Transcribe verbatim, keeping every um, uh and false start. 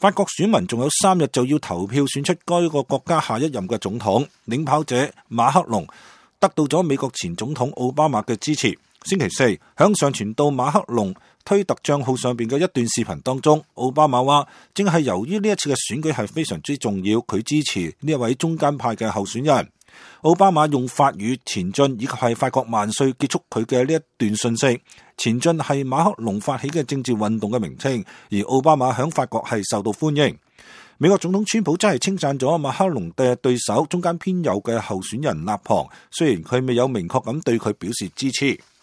法國選民仲有三日就要投票選出該個國家下一任嘅總統，領跑者馬克龍得到咗美國前總統奧巴馬嘅支持。星期四，響上傳到馬克龍推特賬號上邊嘅一段視頻當中，奧巴馬話正係由於呢一次嘅選舉係非常之重要，佢支持呢一位中間派嘅候選人。奧巴馬用法語前進以及係法國萬歲結束佢嘅呢一段訊息。前進係馬克龍發起嘅政治運動嘅名稱，而奧巴馬響法國係受到歡迎。美國總統川普真係稱讚咗馬克龍嘅對手中間偏右嘅候選人勒龐，雖然佢未有明確咁對佢表示支持。